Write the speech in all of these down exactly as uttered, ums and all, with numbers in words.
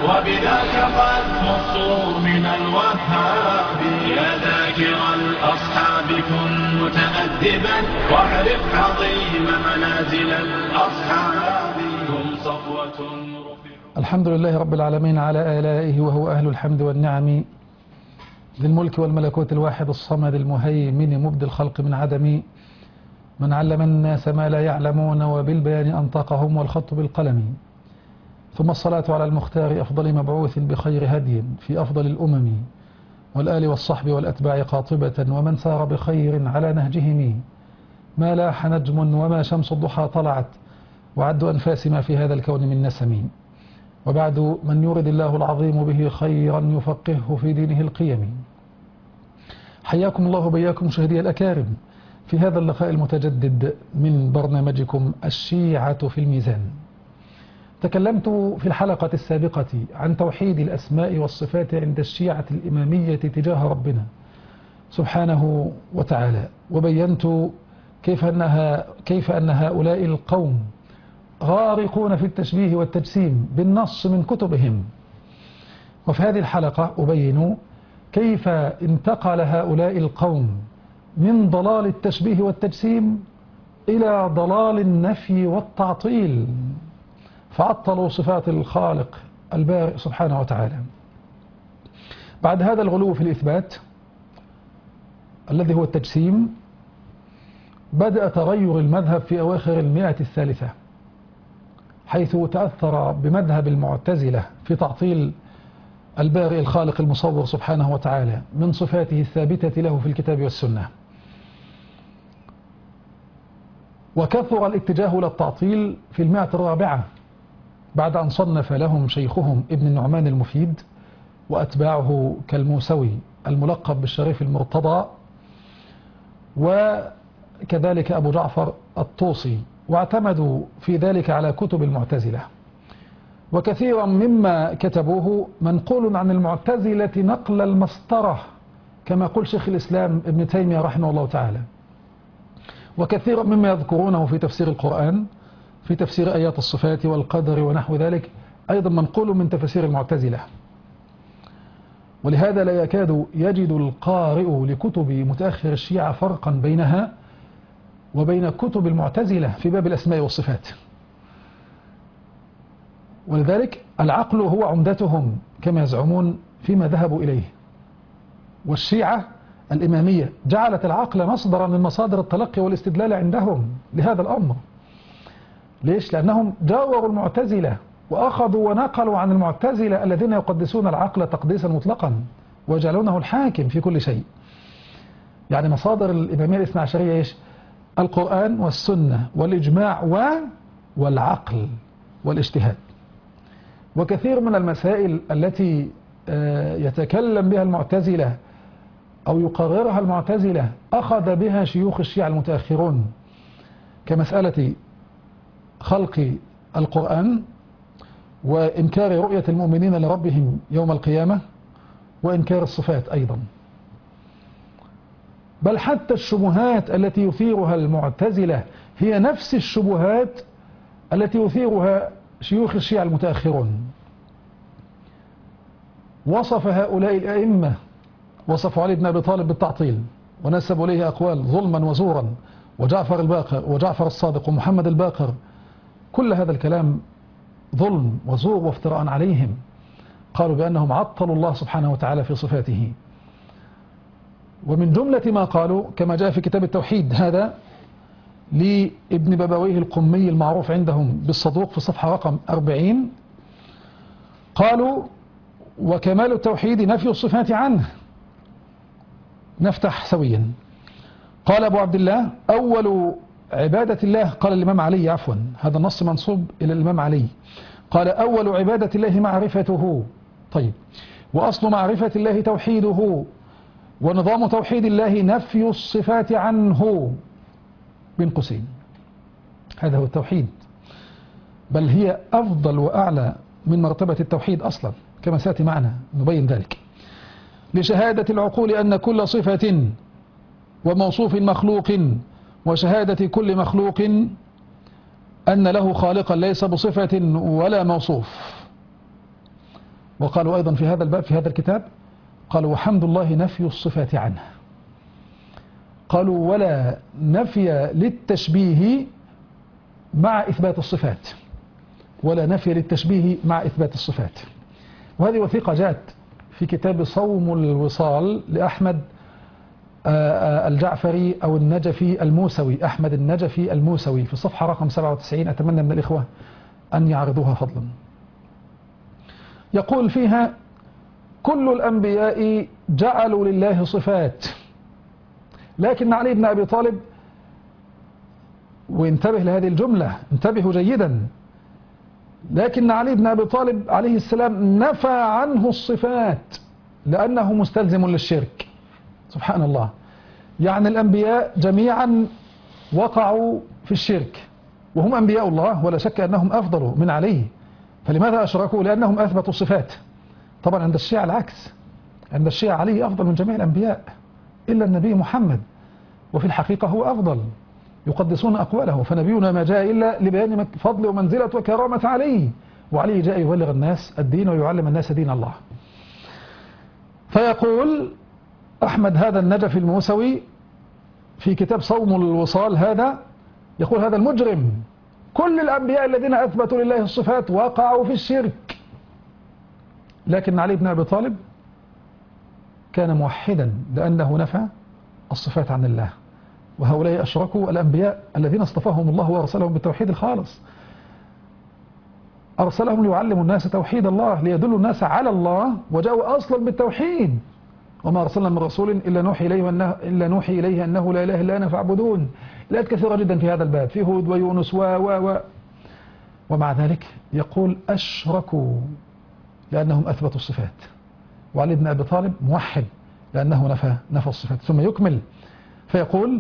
وبذاك قد خصوا من الوهاب. يا ذاكر الأصحاب كن متأدبا واعرف عظيم منازل الأصحاب. هم صفوة رفعوا. الحمد لله رب العالمين على آلائه، وهو أهل الحمد والنعم، ذي الملك والملكوت الواحد الصمد المهيمن مبدي الخلق من عدم، من علم الناس ما لا يعلمون وبالبيان أنطقهم والخط بالقلم. ثم الصلاة على المختار أفضل مبعوث بخير هدي في أفضل الأمم، والآل والصحب والأتباع قاطبة ومن سار بخير على نهجهم. ما لاح نجم وما شمس الضحى طلعت، وعد أنفاس ما في هذا الكون من نسم. وبعد، من يرد الله العظيم به خيرا يفقهه في دينه القيم. حياكم الله وبياكم مشاهدي الأكارم في هذا اللقاء المتجدد من برنامجكم الشيعة في الميزان. تكلمت في الحلقة السابقة عن توحيد الأسماء والصفات عند الشيعة الإمامية تجاه ربنا سبحانه وتعالى، وبينت كيف أنها كيف أن هؤلاء القوم غارقون في التشبيه والتجسيم بالنص من كتبهم. وفي هذه الحلقة أبين كيف انتقل هؤلاء القوم من ضلال التشبيه والتجسيم إلى ضلال النفي والتعطيل، فعطلوا صفات الخالق البارئ سبحانه وتعالى. بعد هذا الغلو في الإثبات الذي هو التجسيم، بدأ تغير المذهب في أواخر المئة الثالثة، حيث تأثر بمذهب المعتزلة في تعطيل البارئ الخالق المصور سبحانه وتعالى من صفاته الثابتة له في الكتاب والسنة. وكثر الاتجاه إلى التعطيل في المئة الرابعة بعد أن صنف لهم شيخهم ابن النعمان المفيد وأتباعه كالموسوي الملقب بالشريف المرتضى، وكذلك أبو جعفر الطوسي، واعتمدوا في ذلك على كتب المعتزلة. وكثيرا مما كتبوه منقول عن المعتزلة نقل المسطرة، كما قال شيخ الإسلام ابن تيمية رحمه الله تعالى. وكثيرا مما يذكرونه في تفسير القرآن، في تفسير آيات الصفات والقدر ونحو ذلك، أيضا منقول من تفسير المعتزلة. ولهذا لا يكاد يجد القارئ لكتب متأخر الشيعة فرقا بينها وبين كتب المعتزلة في باب الأسماء والصفات. ولذلك العقل هو عمدتهم كما يزعمون فيما ذهبوا إليه. والشيعة الإمامية جعلت العقل مصدرا من مصادر التلقي والاستدلال عندهم لهذا الأمر. ليش؟ لأنهم جاوروا المعتزلة وأخذوا ونقلوا عن المعتزلة الذين يقدسون العقل تقديسا مطلقا ويجعلونه الحاكم في كل شيء. يعني مصادر الإمامية الاثنى عشرية إيش؟ القرآن والسنة والإجماع و... والعقل والاجتهاد. وكثير من المسائل التي يتكلم بها المعتزلة أو يقررها المعتزلة أخذ بها شيوخ الشيعة المتأخرون، كمسألة خلق القرآن وإنكار رؤية المؤمنين لربهم يوم القيامة وإنكار الصفات أيضا. بل حتى الشبهات التي يثيرها المعتزلة هي نفس الشبهات التي يثيرها شيوخ الشيعة المتأخرون. وصف هؤلاء الأئمة، وصفوا علي بن أبي طالب بالتعطيل ونسبوا إليه أقوال ظلما وزورا، وجعفر الباقر وجعفر الصادق ومحمد الباقر. كل هذا الكلام ظلم وزور وافتراء عليهم. قالوا بأنهم عطلوا الله سبحانه وتعالى في صفاته. ومن جملة ما قالوا كما جاء في كتاب التوحيد هذا لابن بابويه القمي المعروف عندهم بالصدوق في صفحة رقم أربعين، قالوا: وكمال التوحيد نفي الصفات عنه. نفتح سويا. قال أبو عبد الله: أول عبادة الله، قال الإمام علي، عفوا هذا النص منصوب إلى الإمام علي، قال: أول عبادة الله معرفته. طيب، وأصل معرفة الله توحيده، ونظام توحيد الله نفي الصفات عنه، بين قوسين. هذا هو التوحيد، بل هي أفضل وأعلى من مرتبة التوحيد أصلا، كما سيأتي معنا نبين ذلك. لشهادة العقول أن كل صفة وموصوف مخلوق، وشهادة كل مخلوق أن له خالقا ليس بصفة ولا موصوف. وقالوا أيضا في هذا الباب في هذا الكتاب، قالوا وحمد الله نفي الصفات عنه. قالوا ولا نفي للتشبيه مع إثبات الصفات، ولا نفي للتشبيه مع إثبات الصفات. وهذه وثيقة جاءت في كتاب صوم الوصال لأحمد الجعفري أو النجفي الموسوي، أحمد النجفي الموسوي، في الصفحة رقم سبعة وتسعين. أتمنى من الإخوة أن يعرضوها فضلا. يقول فيها: كل الأنبياء جعلوا لله صفات، لكن علي بن أبي طالب، وانتبه لهذه الجملة، انتبهوا جيدا، لكن علي بن أبي طالب عليه السلام نفى عنه الصفات لأنه مستلزم للشرك. سبحان الله، يعني الأنبياء جميعا وقعوا في الشرك، وهم أنبياء الله ولا شك أنهم أفضل من علي، فلماذا أشركوا؟ لأنهم أثبتوا الصفات. طبعا عند الشيعة العكس، عند الشيعة علي أفضل من جميع الأنبياء إلا النبي محمد، وفي الحقيقة هو أفضل، يقدسون أقواله، فنبينا ما جاء إلا لبيان فضل ومنزلة وكرامة علي، وعلي جاء يبلغ الناس الدين ويعلم الناس دين الله. فيقول أحمد هذا النجفي الموسوي في كتاب صوم الوصال هذا، يقول هذا المجرم كل الأنبياء الذين أثبتوا لله الصفات وقعوا في الشرك، لكن علي بن أبي طالب كان موحدا لأنه نفى الصفات عن الله. وهؤلاء أشركوا الأنبياء الذين اصطفاهم الله وأرسلهم بالتوحيد الخالص، أرسلهم ليعلموا الناس توحيد الله، ليدلوا الناس على الله، وجاءوا أصلا بالتوحيد. وما أرسلنا من رسول إلا نوحي إليه أنه, إلا نوحي إليه أنه لا إله إلا أنا فاعبدون. الآيات كثيرة جدا في هذا الباب، في هود ويونس و و و ومع ذلك يقول أشركوا لأنهم أثبتوا الصفات، وعلي بن أبي طالب موحد لأنه نفى نفى الصفات. ثم يكمل فيقول: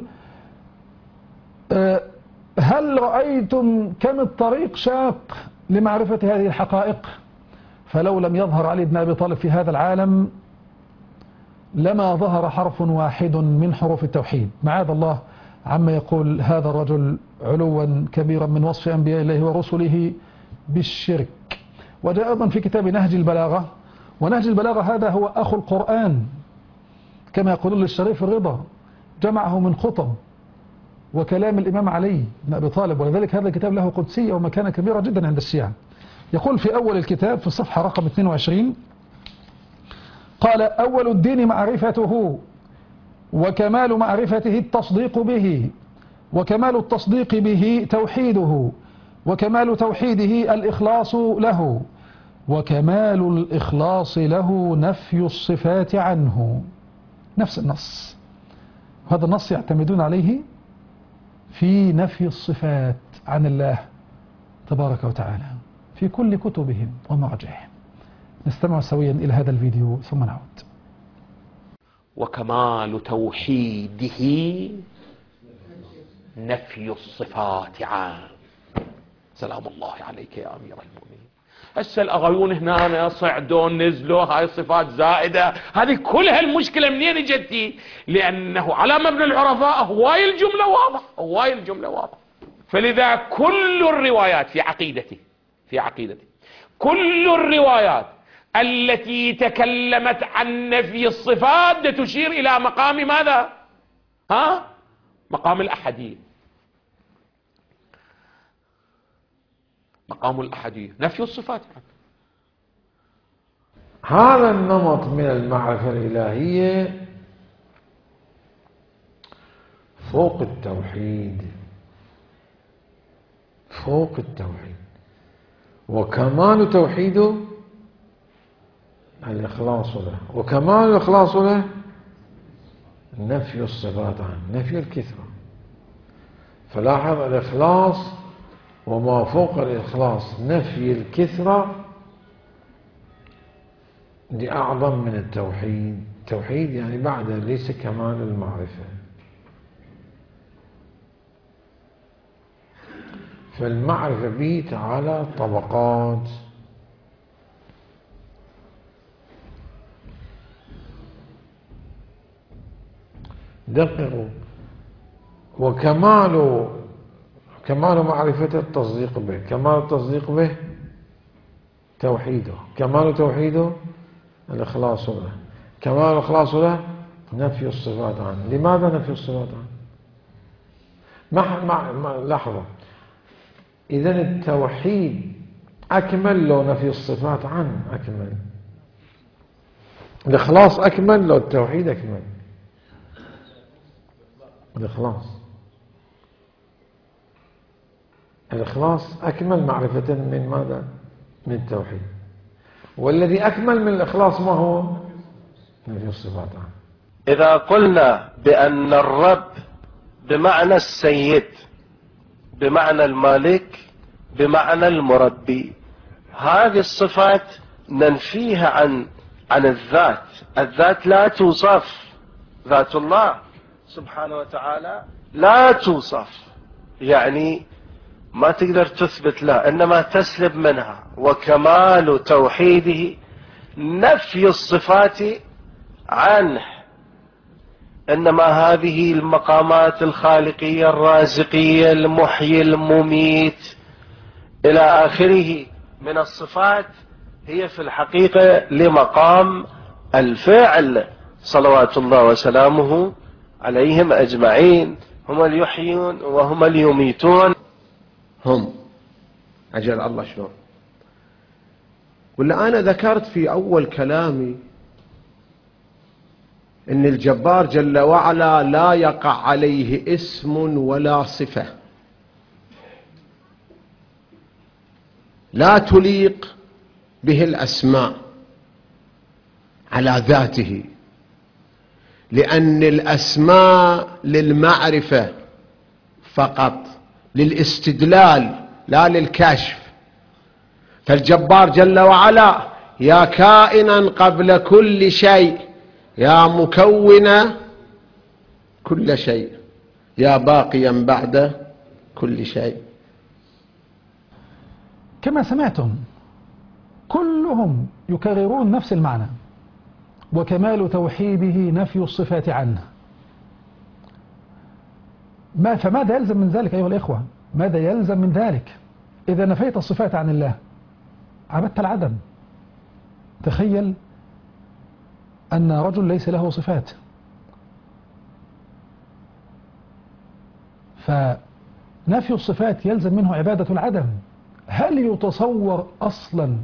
هل رأيتم كم الطريق شاق لمعرفة هذه الحقائق؟ فلو لم يظهر علي بن أبي طالب في هذا العالم لما ظهر حرف واحد من حروف التوحيد. معاذ الله عما يقول هذا الرجل علوا كبيرا من وصف أنبياء الله ورسله بالشرك. وجاء أيضا في كتاب نهج البلاغة، ونهج البلاغة هذا هو أخو القرآن كما يقولون للشريف الرضا، جمعه من خطب وكلام الإمام علي بن أبي طالب، ولذلك هذا الكتاب له قدسية ومكانة كبيرة جدا عند الشيعة. يقول في أول الكتاب في الصفحة رقم اثنين وعشرين: قال: أول الدين معرفته، وكمال معرفته التصديق به، وكمال التصديق به توحيده، وكمال توحيده الإخلاص له، وكمال الإخلاص له نفي الصفات عنه. نفس النص، هذا النص يعتمدون عليه في نفي الصفات عن الله تبارك وتعالى في كل كتبهم ومراجعهم. نستمع سويا إلى هذا الفيديو ثم نعود. وكمال توحيده نفي الصفات عنه. سلام الله عليك يا أمير المؤمنين. هسه الأغيون هنا صعدوا نزلوا، هاي الصفات زائدة، هذه كلها المشكلة منين اجتي؟ لأنه على مبنى العرفاء هواي الجملة واضح، هواي الجملة واضح. فلذا كل الروايات في عقيدتي في عقيدتي كل الروايات التي تكلمت عن نفي الصفات تشير إلى مقام ماذا؟ ها؟ مقام الأحدية. مقام الأحدية نفي الصفات. هذا النمط من المعرفة الإلهية فوق التوحيد، فوق التوحيد، وكمال توحيده الإخلاص له، وكمال الإخلاص له نفي الصفات عنه، نفي الكثرة. فلاحظ الإخلاص وما فوق الإخلاص نفي الكثرة دي أعظم من التوحيد. التوحيد يعني بعده ليس كمال المعرفة. فالمعرفة به تعالى طبقات. دققوا. وكمال كمال معرفة التصديق به، كمال التصديق به توحيده، كمال توحيده الإخلاص له، كمال الإخلاص له نفي الصفات عنه. لماذا نفي الصفات عنه؟ ما ما لحظة، إذن التوحيد أكمل لو نفي الصفات عنه أكمل، الإخلاص أكمل لو التوحيد أكمل. الإخلاص الإخلاص أكمل معرفة من ماذا؟ من التوحيد. والذي أكمل من الإخلاص ما هو؟ نفي الصفات عنه. إذا قلنا بأن الرب بمعنى السيد، بمعنى المالك، بمعنى المربي، هذه الصفات ننفيها عن عن الذات. الذات لا توصف، ذات الله سبحانه وتعالى لا توصف، يعني ما تقدر تثبت لا، إنما تسلب منها. وكمال توحيده نفي الصفات عنه. إنما هذه المقامات الخالقية الرازقية المحيي المميت إلى آخره من الصفات هي في الحقيقة لمقام الفعل صلوات الله وسلامه عليهم أجمعين. هم اللي يحيون وهم اللي يميتون. هم أجل الله شلون؟ ولا أنا ذكرت في أول كلامي إن الجبار جل وعلا لا يقع عليه اسم ولا صفة لا تليق به الأسماء على ذاته، لأن الأسماء للمعرفة فقط، للاستدلال لا للكشف. فالجبار جل وعلا يا كائنا قبل كل شيء، يا مكون كل شيء، يا باقيا بعد كل شيء. كما سمعتم كلهم يكررون نفس المعنى، وكمال توحيده نفي الصفات عنه. ما فماذا يلزم من ذلك أيها الإخوة؟ ماذا يلزم من ذلك؟ إذا نفيت الصفات عن الله عبدت العدم. تخيل أن رجل ليس له صفات، فنفي الصفات يلزم منه عبادة العدم. هل يتصور أصلا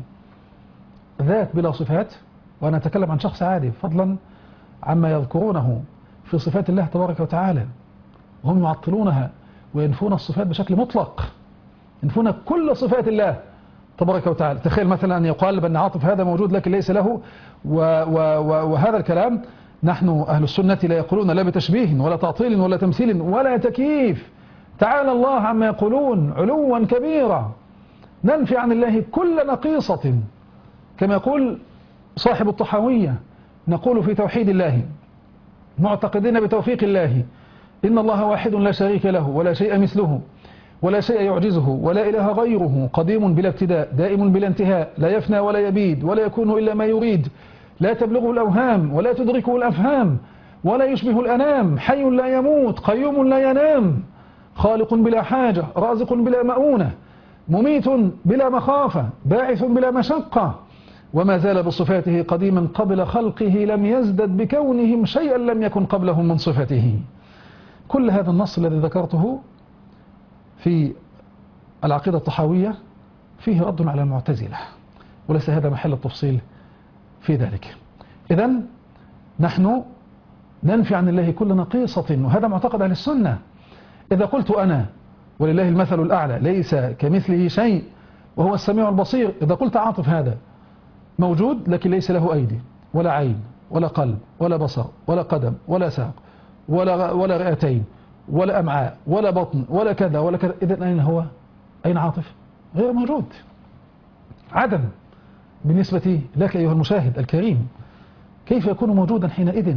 ذات بلا صفات؟ وأنا أتكلم عن شخص عادي فضلا عما يذكرونه في صفات الله تبارك وتعالى، وهم يعطلونها وينفون الصفات بشكل مطلق، ينفون كل صفات الله تبارك وتعالى. تخيل مثلا أن يقال بأن عاطف هذا موجود لكن ليس له، و و و وهذا الكلام نحن أهل السنة لا يقولون لا بتشبيه ولا تعطيل ولا تمثيل ولا تكييف. تعالى الله عما يقولون علوا كبيرا. ننفي عن الله كل نقيصة، كما يقول صاحب الطحاوية، نقول في توحيد الله معتقدين بتوفيق الله إن الله واحد لا شريك له ولا شيء مثله ولا شيء يعجزه ولا إله غيره، قديم بلا ابتداء دائم بلا انتهاء، لا يفنى ولا يبيد ولا يكون إلا ما يريد، لا تبلغه الأوهام ولا تدركه الأفهام ولا يشبه الأنام، حي لا يموت قيوم لا ينام، خالق بلا حاجة رازق بلا مؤونة، مميت بلا مخافة باعث بلا مشقة، وما زال بصفاته قديما قبل خلقه لم يزدد بكونهم شيئا لم يكن قبلهم من صفته. كل هذا النص الذي ذكرته في العقيدة الطحاوية فيه رد على المعتزلة، وليس هذا محل التفصيل في ذلك. إذن نحن ننفي عن الله كل نقيصة، وهذا معتقد أهل السنة. إذا قلت أنا ولله المثل الأعلى ليس كمثله شيء وهو السميع البصير، إذا قلت عاطف هذا موجود لكن ليس له أيدي ولا عين ولا قلب ولا بصر ولا قدم ولا ساق ولا ولا رئتين ولا أمعاء ولا بطن ولا كذا ولا كذا، إذن أين هو؟ أين عاطف؟ غير موجود، عدم بالنسبة لك أيها المشاهد الكريم. كيف يكون موجودا حينئذ؟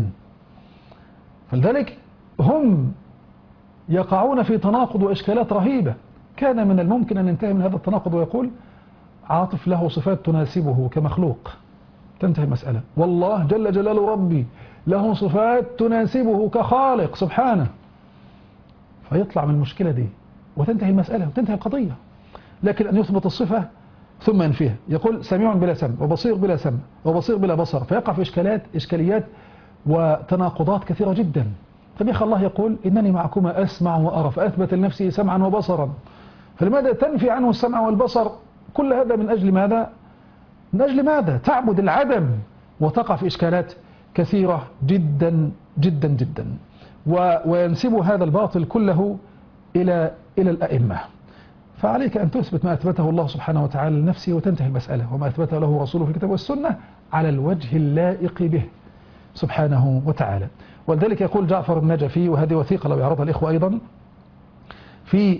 فلذلك هم يقعون في تناقض وإشكالات رهيبة. كان من الممكن أن ينتهي من هذا التناقض ويقول عاطف له صفات تناسبه كمخلوق، تنتهي المسألة. والله جل جلال ربي له صفات تناسبه كخالق سبحانه، فيطلع من المشكلة دي وتنتهي المسألة وتنتهي القضية. لكن أن يثبت الصفة ثم ينفيها. يقول سميع بلا سمع وبصير بلا سمع وبصير بلا بصر، فيقع في إشكالات إشكاليات وتناقضات كثيرة جدا. طب يا أخي الله يقول إنني معكما أسمع وأرى، فأثبت لنفسه سمعا وبصرا، فلماذا تنفي عنه السمع والبصر؟ كل هذا من أجل ماذا؟ من أجل ماذا؟ تعبد العدم وتقع في إشكالات كثيرة جدا جدا جدا، وينسب هذا الباطل كله إلى إلى الأئمة. فعليك أن تثبت ما أثبته الله سبحانه وتعالى لنفسه وتنتهي المسألة، وما أثبته له رسوله في الكتاب والسنة على الوجه اللائق به سبحانه وتعالى. ولذلك يقول جعفر النجفي، وهذه وثيقة لو يعرضها الإخوة أيضا، في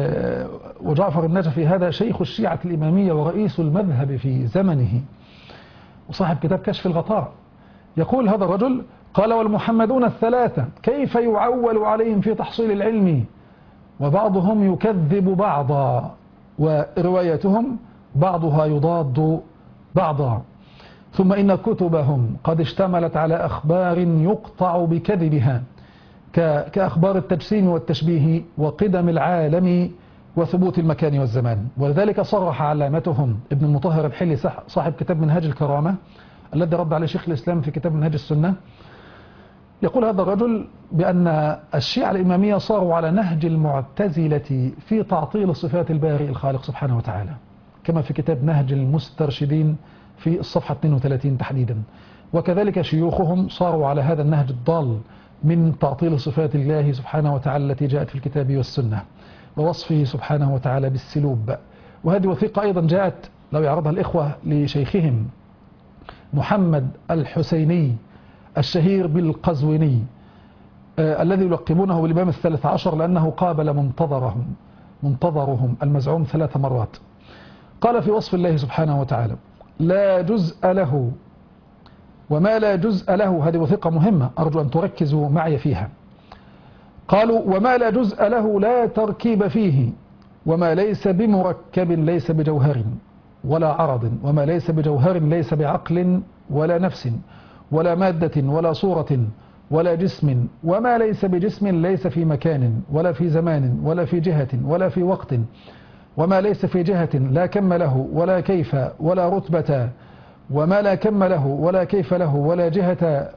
وجعفر النجفي هذا شيخ الشيعة الإمامية ورئيس المذهب في زمنه وصاحب كتاب كشف الغطاء. يقول هذا الرجل قال: والمحمدون الثلاثة كيف يعول عليهم في تحصيل العلم، وبعضهم يكذب بعضا، وروايتهم بعضها يضاد بعضا، ثم إن كتبهم قد اشتملت على أخبار يقطع بكذبها كأخبار التجسيم والتشبيه وقدم العالم وثبوت المكان والزمان. ولذلك صرح علامتهم ابن المطهر الحلي صاحب كتاب منهاج الكرامة الذي رد عليه شيخ الإسلام في كتاب منهاج السنة، يقول هذا الرجل بأن الشيعة الإمامية صاروا على نهج المعتزلة في تعطيل صفات البارئ الخالق سبحانه وتعالى، كما في كتاب نهج المسترشدين في الصفحة اثنين وثلاثين تحديدا. وكذلك شيوخهم صاروا على هذا النهج الضال من تعطيل صفات الله سبحانه وتعالى التي جاءت في الكتاب والسنة، ووصفه سبحانه وتعالى بالسلوب. وهذه وثيقة أيضا جاءت لو يعرضها الإخوة لشيخهم محمد الحسيني الشهير بالقزويني، آه الذي يلقبونه بالإمام الثالث عشر لأنه قابل منتظرهم منتظرهم المزعوم ثلاث مرات. قال في وصف الله سبحانه وتعالى: لا جزء له وما لا جزء له. هذه وثيقة مهمة أرجو أن تركزوا معي فيها. قالوا: وما لا جزء له لا تركيب فيه، وما ليس بمركب ليس بجوهر ولا عرض، وما ليس بجوهر ليس بعقل ولا نفس ولا مادة ولا صورة ولا جسم، وما ليس بجسم ليس في مكان ولا في زمان ولا في جهة ولا في وقت، وما ليس في جهة لا كم له ولا كيف ولا رتبة، وما لا كم له ولا كيف له ولا جهة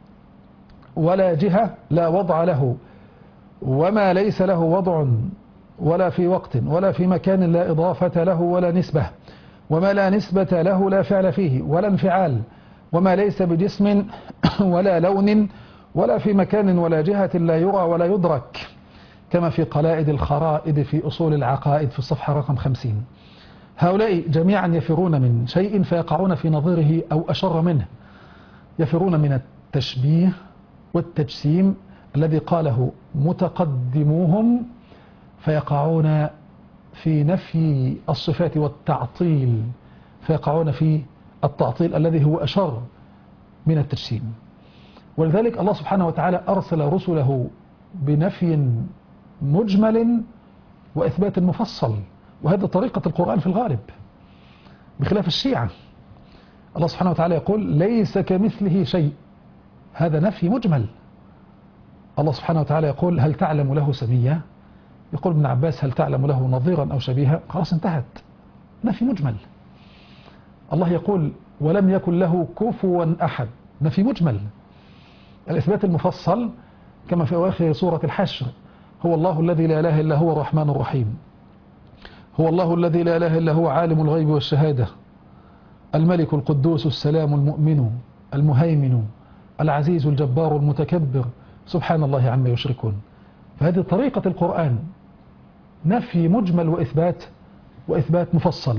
ولا جهة لا وضع له، وما ليس له وضع ولا في وقت ولا في مكان لا إضافة له ولا نسبة، وما لا نسبة له لا فعل فيه ولا انفعال، وما ليس بجسم ولا لون ولا في مكان ولا جهة لا يرى ولا يدرك، كما في قلائد الخرائد في أصول العقائد في الصفحة رقم خمسين. هؤلاء جميعا يفرون من شيء فيقعون في نظيره أو أشر منه، يفرون من التشبيه والتجسيم الذي قاله متقدموهم، فيقعون في نفي الصفات والتعطيل، فيقعون في التعطيل الذي هو أشر من التجسيم. ولذلك الله سبحانه وتعالى أرسل رسله بنفي مجمل وإثبات مفصل، وهذا طريقة القرآن في الغالب بخلاف الشيعة. الله سبحانه وتعالى يقول: ليس كمثله شيء، هذا نفي مجمل. الله سبحانه وتعالى يقول: هل تعلم له سميا؟ يقول ابن عباس: هل تعلم له نظيرا أو شبيها؟ خلاص انتهت، نفي مجمل. الله يقول: ولم يكن له كفوا أحد، نفي مجمل. الإثبات المفصل كما في أواخر سورة الحشر: هو الله الذي لا إله إلا هو الرحمن الرحيم، هو الله الذي لا إله إلا هو عالم الغيب والشهادة، الملك القدوس السلام المؤمن المهيمن العزيز الجبار المتكبر سبحان الله عما يشركون. فهذه طريقة القرآن، نفي مجمل وإثبات وإثبات مفصل.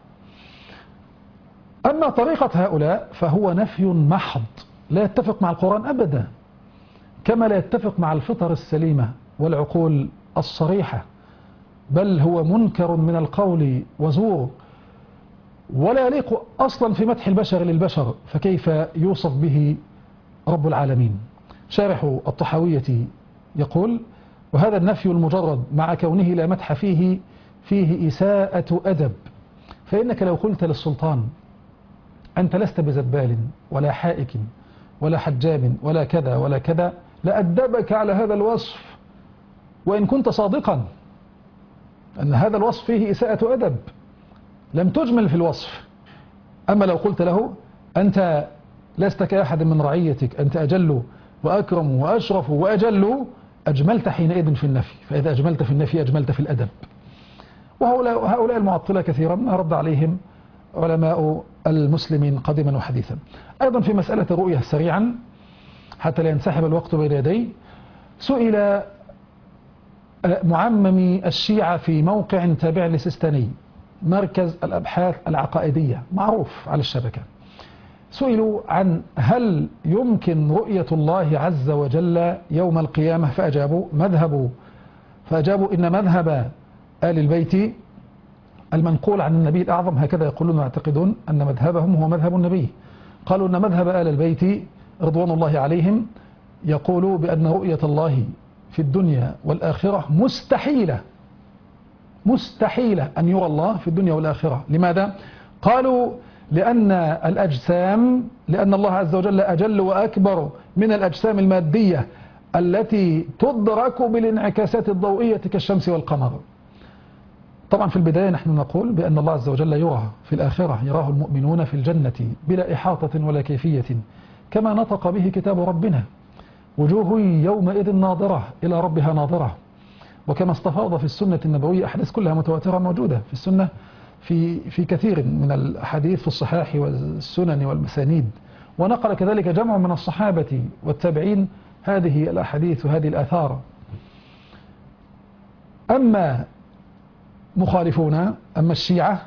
أما طريقة هؤلاء فهو نفي محض لا يتفق مع القرآن أبدا، كما لا يتفق مع الفطر السليمة والعقول الصريحة، بل هو منكر من القول وزور، ولا يليق أصلا في مدح البشر للبشر، فكيف يوصف به رب العالمين؟ شارح الطحاوية يقول: وهذا النفي المجرد مع كونه لا مدح فيه فيه إساءة أدب، فإنك لو قلت للسلطان: أنت لست بزبال ولا حائك ولا حجاب ولا كذا ولا كذا، لأدبك على هذا الوصف وإن كنت صادقا، أن هذا الوصف فيه إساءة أدب، لم تجمل في الوصف. أما لو قلت له أنت لست كأحد من رعيتك، أنت أجل وأكرم وأشرف وأجل، أجملت حينئذ في النفي. فإذا أجملت في النفي أجملت في الأدب. وهؤلاء المعطلة كثيرا رد عليهم علماء المسلمين قديما وحديثا. أيضا في مسألة الرؤية سريعا حتى لا ينسحب الوقت بين يدي، سئل معممي الشيعة في موقع تابع لسيستاني، مركز الأبحاث العقائدية معروف على الشبكة، سئلوا عن هل يمكن رؤية الله عز وجل يوم القيامة، فأجابوا مذهب فأجابوا إن مذهب آل البيت المنقول عن النبي الأعظم، هكذا يقولون ويعتقدون أن مذهبهم هو مذهب النبي، قالوا أن مذهب آل البيت رضوان الله عليهم يقول بأن رؤية الله في الدنيا والآخرة مستحيلة، مستحيلة أن يرى الله في الدنيا والآخرة. لماذا؟ قالوا لأن الأجسام لأن الله عز وجل أجل وأكبر من الأجسام المادية التي تدرك بالانعكاسات الضوئية كالشمس والقمر. طبعا في البداية نحن نقول بأن الله عز وجل يرى في الآخرة، يراه المؤمنون في الجنة بلا إحاطة ولا كيفية، كما نطق به كتاب ربنا، وجوه يومئذ ناظرة إلى ربها ناظرة، وكما استفاض في السنة النبوية أحاديث كلها متواترة موجودة في السنة في في كثير من الحديث في الصحاح والسنن والمسانيد، ونقل كذلك جمع من الصحابة والتابعين هذه الأحاديث وهذه الآثار. أما مخالفون أما الشيعة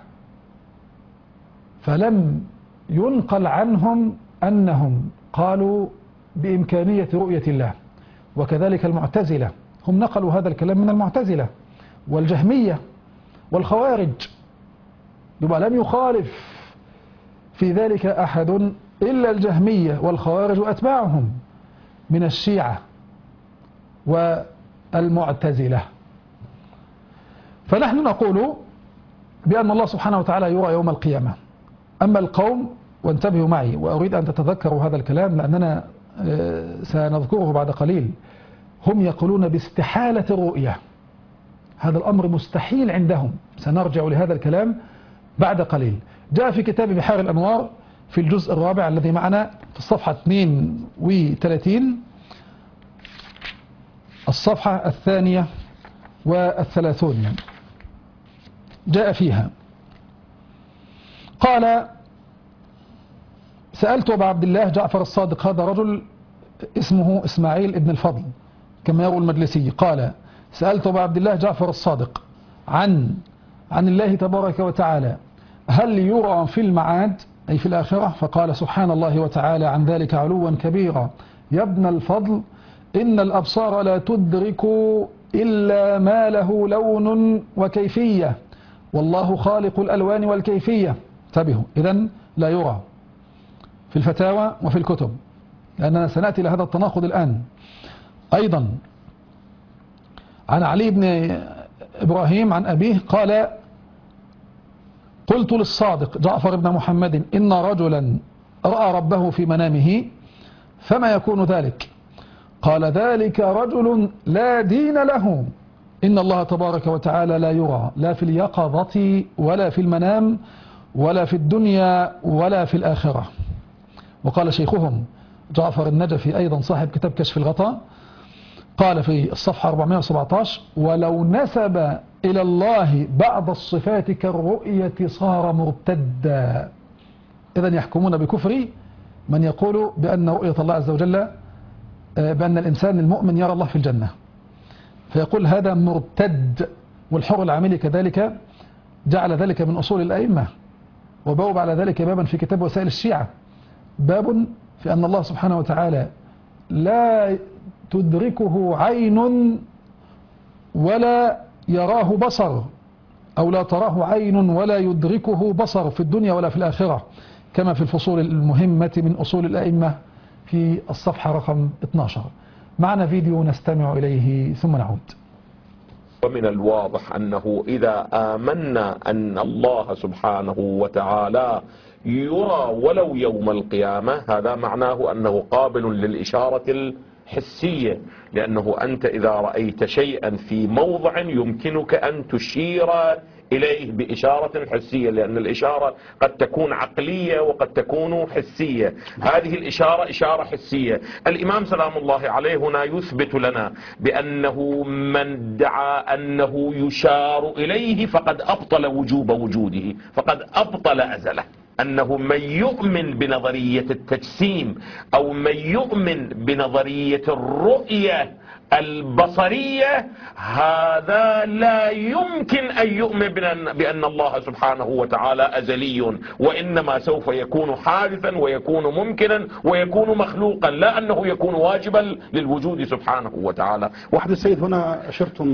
فلم ينقل عنهم أنهم قالوا بإمكانية رؤية الله، وكذلك المعتزلة هم نقلوا هذا الكلام من المعتزلة والجهمية والخوارج، يبقى لم يخالف في ذلك أحد إلا الجهمية والخوارج وأتباعهم من الشيعة والمعتزلة. فنحن نقول بأن الله سبحانه وتعالى يرى يوم القيامة. أما القوم، وانتبهوا معي وأريد أن تتذكروا هذا الكلام لأننا سنذكره بعد قليل، هم يقولون باستحالة الرؤية، هذا الأمر مستحيل عندهم، سنرجع لهذا الكلام بعد قليل. جاء في كتاب بحار الأنوار في الجزء الرابع الذي معنا في الصفحة اثنين وثلاثين، الصفحة الثانية والثلاثون، جاء فيها قال: سألت أبا عبد الله جعفر الصادق، هذا رجل اسمه إسماعيل ابن الفضل كما يروي المجلسي، قال: سألت أبا عبد الله جعفر الصادق عن عن الله تبارك وتعالى هل يرى في المعاد أي في الآخرة؟ فقال: سبحان الله وتعالى عن ذلك علوا كبيرا، يا ابن الفضل إن الأبصار لا تدرك إلا ما له لون وكيفية، والله خالق الألوان والكيفية. انتبهوا، إذن لا يرى في الفتاوى وفي الكتب، لأننا سنأتي لهذا التناقض الآن. أيضا عن علي بن إبراهيم عن أبيه قال: قلت للصادق جعفر بن محمد إن رجلا رأى ربه في منامه، فما يكون ذلك؟ قال: ذلك رجل لا دين له، إن الله تبارك وتعالى لا يرى لا في اليقظة ولا في المنام ولا في الدنيا ولا في الآخرة. وقال شيخهم جعفر النجفي أيضا صاحب كتاب كشف الغطاء، قال في الصفحة أربعمائة وسبعة عشر: ولو نسب إلى الله بعض الصفات كالرؤية صار مرتدا. إذن يحكمون بكفر من يقول بأن رؤية الله عز وجل، بأن الإنسان المؤمن يرى الله في الجنة، فيقول هذا مرتد. والحر العاملي كذلك جعل ذلك من أصول الأئمة، وبوب على ذلك بابا في كتاب وسائل الشيعة، باب في أن الله سبحانه وتعالى لا تدركه عين ولا يراه بصر، أو لا تراه عين ولا يدركه بصر في الدنيا ولا في الآخرة، كما في الفصول المهمة من أصول الأئمة في الصفحة رقم اثني عشر. معنا فيديو نستمع إليه ثم نعود. ومن الواضح أنه إذا آمنا أن الله سبحانه وتعالى يرى ولو يوم القيامة، هذا معناه أنه قابل للإشارة الحسية، لأنه أنت إذا رأيت شيئا في موضع يمكنك أن تشير إليه بإشارة حسية، لأن الإشارة قد تكون عقلية وقد تكون حسية. هذه الإشارة إشارة حسية. الإمام سلام الله عليه هنا يثبت لنا بأنه من دعا أنه يشار إليه فقد أبطل وجوب وجوده، فقد أبطل أزله. أنه من يؤمن بنظرية التجسيم أو من يؤمن بنظرية الرؤية البصرية، هذا لا يمكن أن يؤمن بأن الله سبحانه وتعالى أزلي، وإنما سوف يكون حادثا ويكون ممكنا ويكون مخلوقا، لا أنه يكون واجبا للوجود سبحانه وتعالى. وحد السيد، هنا أشرتم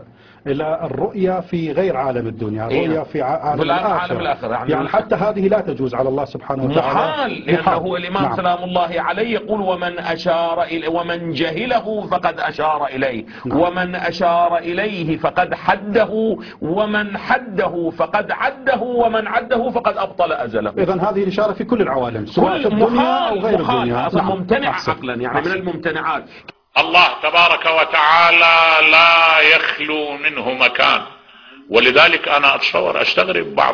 إلى الرؤية في غير عالم الدنيا، الرؤية في عالم الآخرة، الآخر. يعني, يعني حتى هذه لا تجوز على الله سبحانه وتعالى، محال، لأنه الإمام نعم. سلام الله عليه يقول ومن أشار إليه ومن جهله فقد أشار إليه، نعم. ومن أشار إليه فقد حده، ومن حده فقد عده، ومن عده فقد أبطل أزله. إذن هذه الإشارة في كل العوالم سواء في الدنيا أو غير الدنيا، نعم. ممتنع عقلا، يعني أحسن. من الممتنعات. الله تبارك وتعالى لا يخلو منه مكان، ولذلك أنا أتصور أستغرب بعض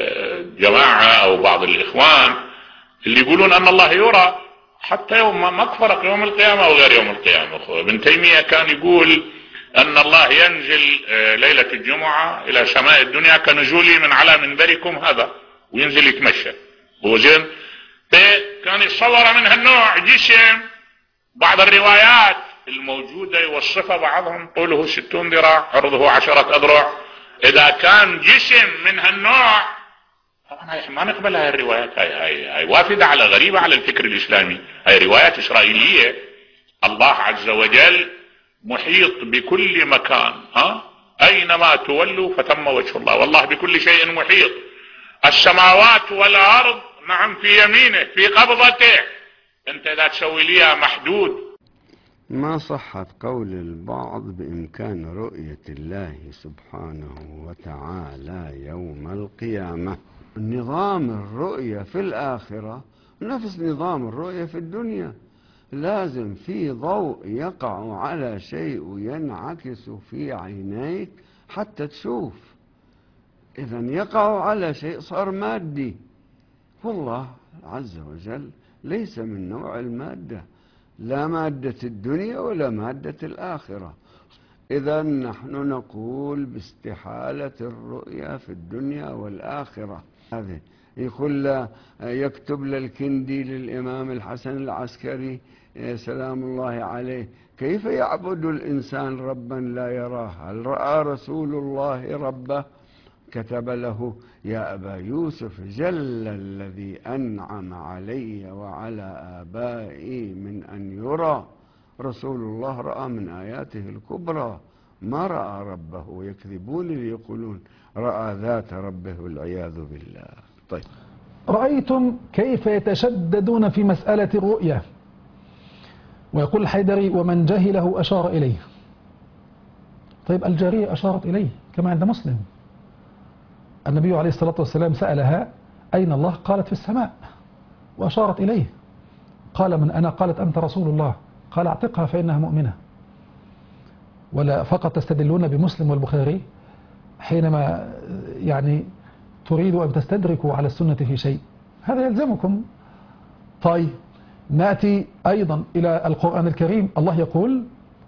الجماعة أو بعض الإخوان اللي يقولون أن الله يرى حتى يوم ما فرق يوم القيامة أو غير يوم القيامة. ابن تيمية كان يقول أن الله ينزل ليلة الجمعة إلى سماء الدنيا كنزولي من على منبركم هذا، وينزل يتمشى وزين. كان يتصور من هالنوع جسم. بعض الروايات الموجودة يوصفها بعضهم طوله ستون ذراع عرضه عشرة أذرع. إذا كان جسم من هالنوع طبعا ما نقبل هاي الروايات، هاي, هاي, هاي وافدة على غريبة على الفكر الإسلامي، هاي روايات إسرائيلية. الله عز وجل محيط بكل مكان، ها أينما تولوا فثم وجه الله، والله بكل شيء محيط. السماوات والأرض نعم في يمينه في قبضته، انت اذا تسوي ليها محدود. ما صحت قول البعض بإمكان رؤية الله سبحانه وتعالى يوم القيامة. نظام الرؤية في الآخرة نفس نظام الرؤية في الدنيا، لازم في ضوء يقع على شيء وينعكس في عينيك حتى تشوف. إذن يقع على شيء صار مادي، والله عز وجل ليس من نوع المادة، لا مادة الدنيا ولا مادة الآخرة. إذا نحن نقول باستحالة الرؤيا في الدنيا والآخرة. هذه يقول يكتب للكندي للإمام الحسن العسكري سلام الله عليه: كيف يعبد الإنسان ربا لا يراه؟ هل رأى رسول الله ربه؟ كتب له: يا أبا يوسف، جل الذي أنعم علي وعلى آبائي من أن يرى رسول الله رأى من آياته الكبرى، ما رأى ربه، ويكذبون ليقولون رأى ذات ربه والعياذ بالله. طيب، رأيتم كيف يتشددون في مسألة الرؤية، ويقول الحيدري: ومن جهله أشار إليه. طيب، الجارية أشارت إليه كما عند مسلم، النبي عليه الصلاة والسلام سألها: أين الله؟ قالت: في السماء، وأشارت إليه. قال: من أنا؟ قالت: أنت رسول الله. قال: اعتقها فإنها مؤمنة. ولا فقط تستدلون بمسلم والبخاري حينما يعني تريدوا أن تستدركوا على السنة في شيء، هذا يلزمكم. طيب، نأتي أيضا إلى القرآن الكريم، الله يقول: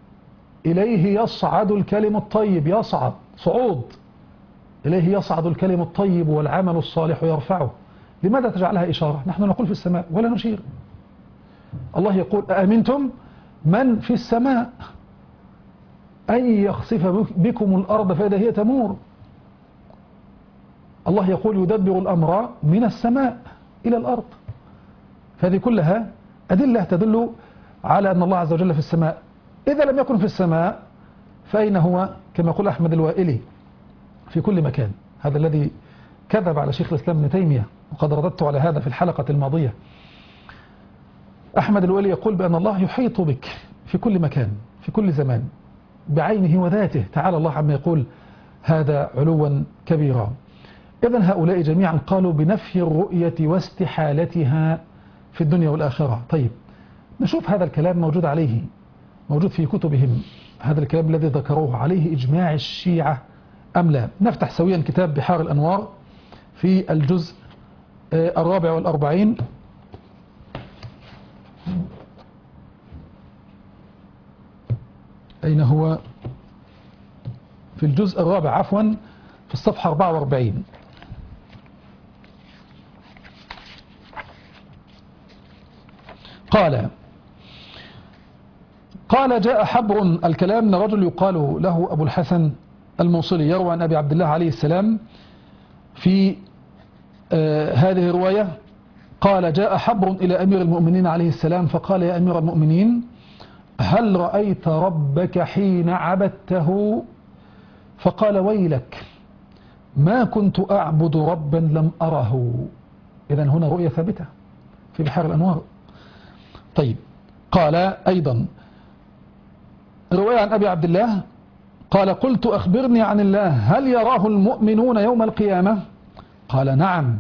إليه يصعد الكلم الطيب، يصعد صعود، إليه يصعد الكلم الطيب والعمل الصالح يرفعه. لماذا تجعلها إشارة؟ نحن نقول في السماء ولا نشير. الله يقول: أأمنتم من في السماء أن يخسف بكم الأرض فإذا هي تمور. الله يقول: يدبر الأمر من السماء إلى الأرض. فهذه كلها أدلة تدل على أن الله عز وجل في السماء. إذا لم يكن في السماء فأين هو؟ كما يقول أحمد الوائلي: في كل مكان. هذا الذي كذب على شيخ الإسلام ابن تيمية، وقد رددت على هذا في الحلقة الماضية. أحمد الوائلي يقول بأن الله يحيط بك في كل مكان في كل زمان بعينه وذاته، تعالى الله عما يقول هذا علوا كبيرا. إذن هؤلاء جميعا قالوا بنفي الرؤية واستحالتها في الدنيا والآخرة. طيب، نشوف هذا الكلام موجود عليه موجود في كتبهم، هذا الكلام الذي ذكروه عليه إجماع الشيعة أم لا. نفتح سويا كتاب بحار الأنوار في الجزء الرابع والأربعين، أين هو؟ في الجزء الرابع عفوا، في الصفحة أربعة وأربعين. قال قال جاء حبر الكلام من رجل يقال له أبو الحسن الموصلي، يروى عن أبي عبد الله عليه السلام في آه هذه الرواية. قال جاء حبر إلى أمير المؤمنين عليه السلام فقال يا أمير المؤمنين هل رأيت ربك حين عبدته؟ فقال ويلك ما كنت أعبد ربا لم أره. إذن هنا رؤية ثابتة في بحار الأنوار. طيب قال أيضا رواية عن أبي عبد الله قال قلت أخبرني عن الله هل يراه المؤمنون يوم القيامة؟ قال نعم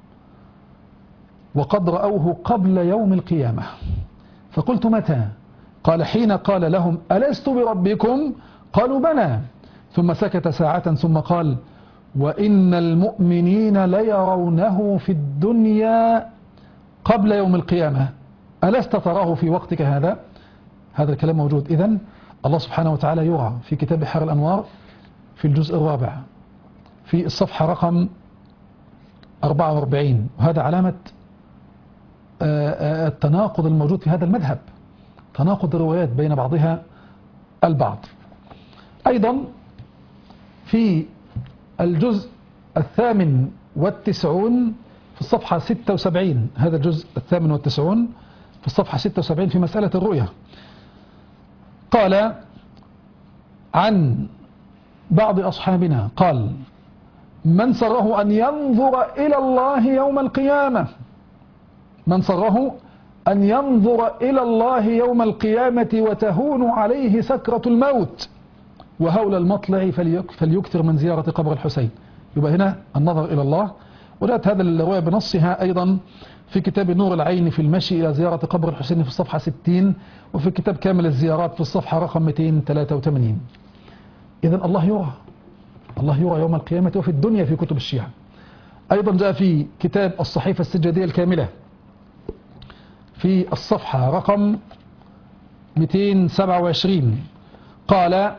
وقد رأوه قبل يوم القيامة. فقلت متى؟ قال حين قال لهم ألست بربكم؟ قالوا بلى. ثم سكت ساعة ثم قال وإن المؤمنين ليرونه في الدنيا قبل يوم القيامة ألست تراه في وقتك هذا؟ هذا الكلام موجود. إذن الله سبحانه وتعالى يرى في كتاب بحار الأنوار في الجزء الرابع في الصفحة رقم أربعة وأربعين، وهذا علامة التناقض الموجود في هذا المذهب، تناقض الروايات بين بعضها البعض. أيضا في الجزء الثامن والتسعون في الصفحة ستة وسبعين، هذا الجزء الثامن والتسعون في الصفحة ستة وسبعين في مسألة الرؤية، قال عن بعض أصحابنا قال من سره أن ينظر إلى الله يوم القيامة، من سره أن ينظر إلى الله يوم القيامة وتهون عليه سكرة الموت وهول المطلع فليكثر من زيارة قبر الحسين. يبقى هنا النظر إلى الله. وجاءت هذا الرواية بنصها أيضا في كتاب نور العين في المشي إلى زيارة قبر الحسين في الصفحة ستين، وفي كتاب كامل الزيارات في الصفحة رقم مئتين وثلاثة وثمانين. إذن الله يرى، الله يرى يوم القيامة وفي الدنيا في كتب الشيعة. أيضا جاء في كتاب الصحيفة السجادية الكاملة في الصفحة رقم مئتين وسبعة وعشرين قال،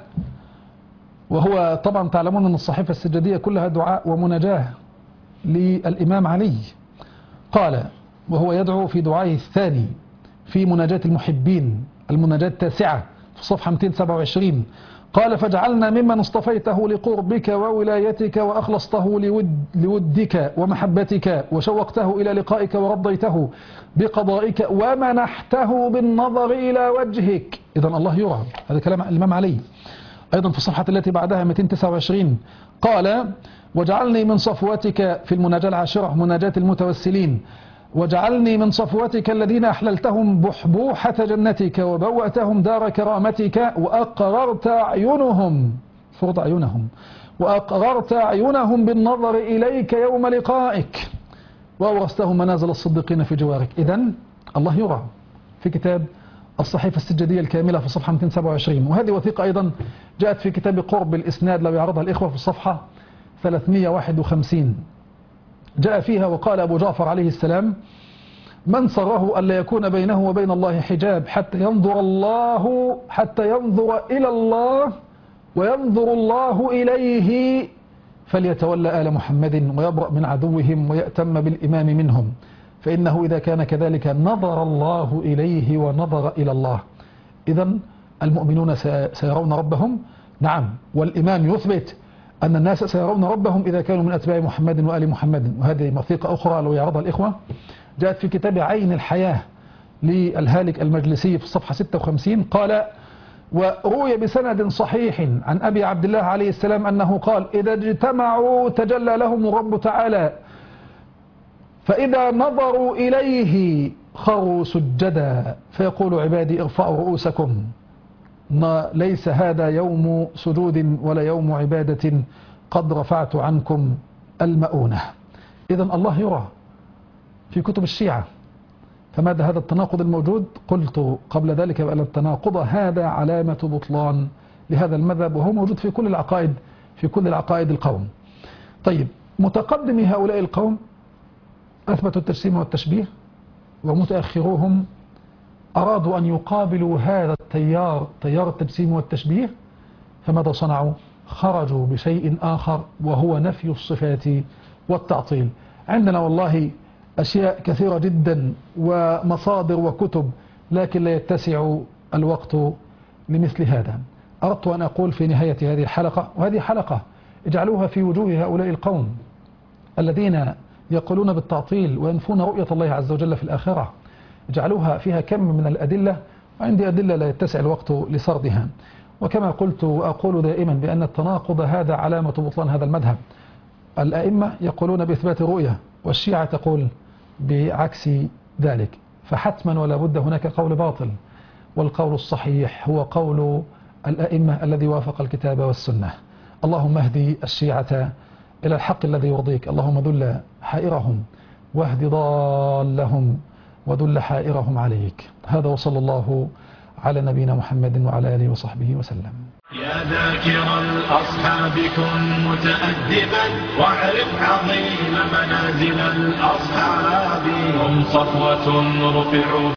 وهو طبعا تعلمون أن الصحيفة السجادية كلها دعاء ومناجاة للإمام علي، قال وهو يدعو في دعائه الثاني في مناجاة المحبين المناجاة التاسعة في الصفحة مئتين وسبعة وعشرين قال فاجعلنا ممن اصطفيته لقربك وولايتك وأخلصته لود لودك ومحبتك وشوقته إلى لقائك ورضيته بقضائك ومنحته بالنظر إلى وجهك. إذن الله يرى، هذا كلام الإمام علي. أيضا في الصفحة التي بعدها مئتين وتسعة وعشرين قال وجعلني من صفوتك في المناجاة العاشرة مناجاة المتوسلين وجعلني من صفوتك الذين أحللتهم بحبوحة جنتك وبوأتهم دار كرامتك وأقررت أعينهم فرض أعينهم وأقررت أعينهم بالنظر إليك يوم لقائك وأورثتهم منازل الصديقين في جوارك. إذن الله يرى في كتاب الصحيفة السجادية الكاملة في الصفحة مئتين وسبعة وعشرين. وهذه وثيقة أيضا جاءت في كتاب قرب الإسناد لو يعرضها الإخوة في الصفحة ثلاثمئة وواحد وخمسين، جاء فيها وقال أبو جعفر عليه السلام من سره ألا يكون بينه وبين الله حجاب حتى ينظر الله حتى ينظر إلى الله وينظر الله إليه فليتولى آل محمد ويبرأ من عدوهم ويأتم بالإمام منهم فإنه إذا كان كذلك نظر الله إليه ونظر إلى الله. إذن المؤمنون سيرون ربهم، نعم، والإمام يثبت أن الناس سيرون ربهم إذا كانوا من أتباع محمد وآل محمد. وهذه وثيقة أخرى لو يعرضها الإخوة جاءت في كتاب عين الحياة للهالك المجلسي في الصفحة ستة وخمسين قال وروي بسند صحيح عن أبي عبد الله عليه السلام أنه قال إذا اجتمعوا تجلى لهم الرب تعالى فإذا نظروا إليه خروا سجدا فيقول عبادي ارفعوا رؤوسكم ما ليس هذا يوم سجود ولا يوم عبادة قد رفعت عنكم المؤونة. إذن الله يرى في كتب الشيعة. فماذا هذا التناقض الموجود؟ قلت قبل ذلك بأن التناقض هذا علامة بطلان لهذا المذهب وهو موجود في كل العقائد في كل العقائد القوم. طيب، متقدمي هؤلاء القوم أثبتوا التجسيم والتشبيه، ومتأخروهم أرادوا أن يقابلوا هذا التيار، تيار التجسيم والتشبيه، فماذا صنعوا؟ خرجوا بشيء آخر وهو نفي الصفات والتعطيل. عندنا والله أشياء كثيرة جدا ومصادر وكتب، لكن لا يتسع الوقت لمثل هذا. أردت أن أقول في نهاية هذه الحلقة، وهذه حلقة اجعلوها في وجوه هؤلاء القوم الذين يقولون بالتعطيل وينفون رؤية الله عز وجل في الآخرة، اجعلوها فيها كم من الأدلة، وعندي أدلة لا يتسع الوقت لسردها. وكما قلت وأقول دائما بأن التناقض هذا علامة بطلان هذا المذهب. الأئمة يقولون بإثبات الرؤية، والشيعة تقول بعكس ذلك، فحتما ولا بد هناك قول باطل، والقول الصحيح هو قول الأئمة الذي وافق الكتاب والسنة. اللهم اهدي الشيعة إلى الحق الذي يرضيك، اللهم ذل حائرهم واهد ضالهم وذل حائرهم عليك. هذا وصلى الله على نبينا محمد وعلى آله وصحبه وسلم. يا ذاكر الأصحاب كن متأدبا واعرف عظيم منازل الأصحاب، هم صفوة رفعوا